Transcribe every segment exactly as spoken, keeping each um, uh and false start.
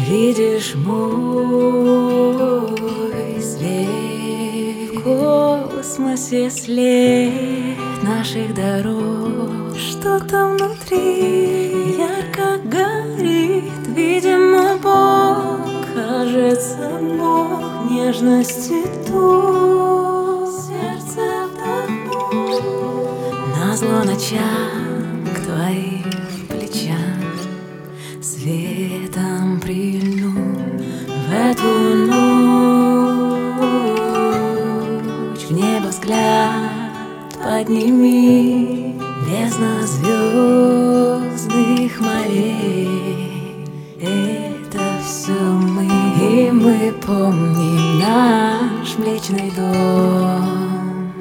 Видишь мой свет в космосе, след наших дорог. Что-то внутри ярко горит, видимо, Бог. Кажется, Бог нежности тут. Сердце вдохнул назло ночам к твоим плечам. Светом прильну в эту ночь, в небо взгляд подними, бездна звездных морей. Это все мы, и мы помним наш Млечный дом.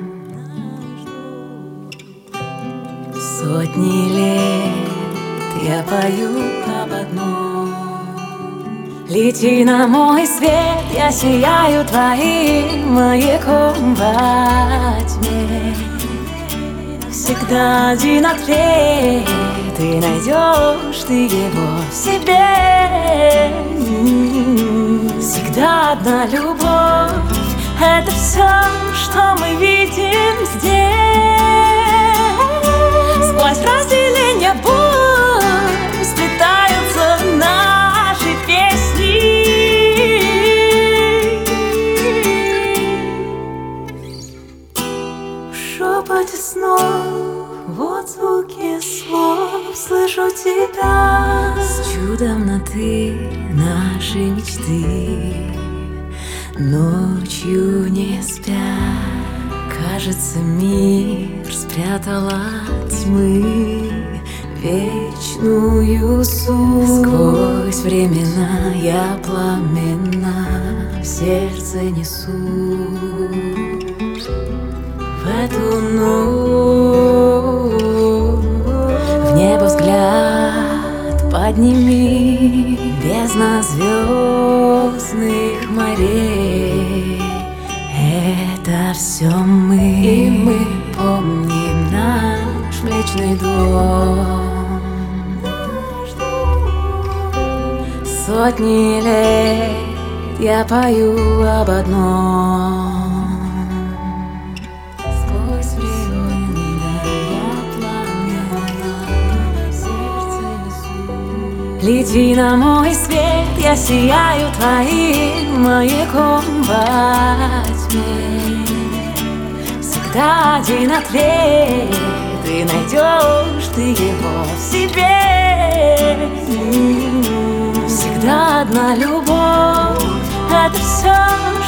Сотни лет я пою об одном: лети на мой свет, я сияю твоим маяком во тьме. Всегда один ответ, ты найдешь ты его в себе. Всегда одна любовь, это все, что мы видим здесь. Сквозь разделение боль сплетаются наши песни. В шепоте снов, в отзвуке слов слышу тебя. С чудом на ты наши мечты ночью не спят. Кажется, мир спрятала тьмы вечную суть. Сквозь времена я пламена в сердце несу. В эту ночь в небо взгляд подними, бездна звездных морей. Это все мы, и мы помним наш Млечный дом. Сотни лет я пою об одном: сквозь времена я пламена в сердце несу. Лети на мой свет, я сияю твоим маяком во тьме. Всегда один ответ, ты найдешь ты его в себе. Всегда одна любовь, это все,